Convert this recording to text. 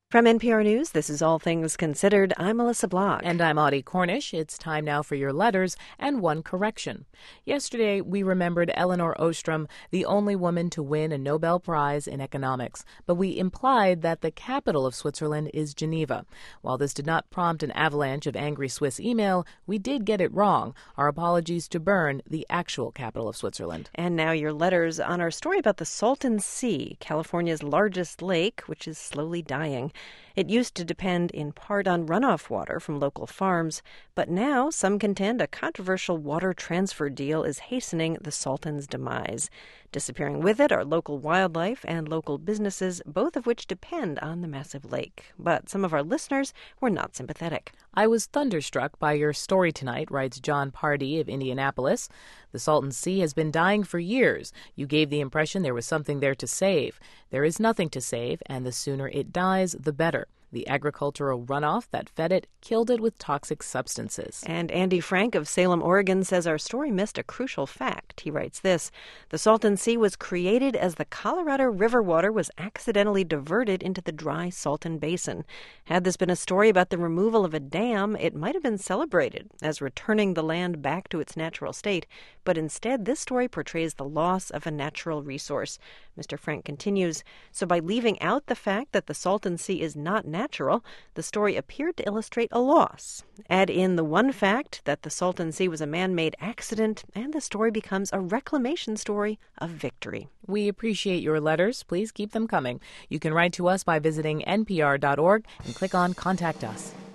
From NPR News, this is All Things Considered. I'm Melissa Block. And I'm Audie Cornish. It's time now for your letters and one correction. Yesterday, we remembered Elinor Ostrom, the only woman to win a Nobel Prize in economics. But we implied that the capital of Switzerland is Geneva. While this did not prompt an avalanche of angry Swiss email, we did get it wrong. Our apologies to Bern, the actual capital of Switzerland. And now your letters on our story about the Salton Sea, California's largest lake, which is slowly dying. It used to depend in part on runoff water from local farms, but now some contend a controversial water transfer deal is hastening the Salton's demise. Disappearing with it are local wildlife and local businesses, both of which depend on the massive lake. But some of our listeners were not sympathetic. I was thunderstruck by your story tonight, writes John Pardee of Indianapolis. The Salton Sea has been dying for years. You gave the impression there was something there to save. There is nothing to save, and the sooner it dies, the better. The agricultural runoff that fed it killed it with toxic substances. And Andy Frank of Salem, Oregon, says our story missed a crucial fact. He writes this: the Salton Sea was created as the Colorado River water was accidentally diverted into the dry Salton Basin. Had this been a story about the removal of a dam, it might have been celebrated as returning the land back to its natural state. But instead, this story portrays the loss of a natural resource. Mr. Frank continues, so by leaving out the fact that the Salton Sea is not natural, the story appeared to illustrate a loss. Add in the one fact that the Salton Sea was a man-made accident, and the story becomes a reclamation story of victory. We appreciate your letters. Please keep them coming. You can write to us by visiting npr.org and click on Contact Us.